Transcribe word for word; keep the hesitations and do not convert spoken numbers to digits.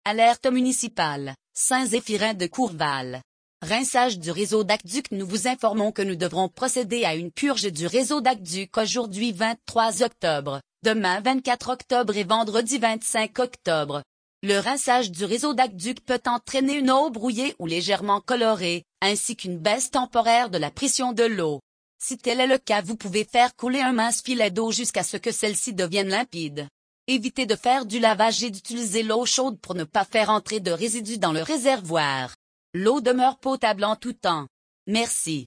Alerte municipale, Saint-Zéphirin de Courval. Rinçage du réseau d'aqueduc. Nous vous informons que nous devrons procéder à une purge du réseau d'aqueduc aujourd'hui vingt-trois octobre, demain vingt-quatre octobre et vendredi vingt-cinq octobre. Le rinçage du réseau d'aqueduc peut entraîner une eau brouillée ou légèrement colorée, ainsi qu'une baisse temporaire de la pression de l'eau. Si tel est le cas, vous pouvez faire couler un mince filet d'eau jusqu'à ce que celle-ci devienne limpide. Évitez de faire du lavage et d'utiliser l'eau chaude pour ne pas faire entrer de résidus dans le réservoir. L'eau demeure potable en tout temps. Merci.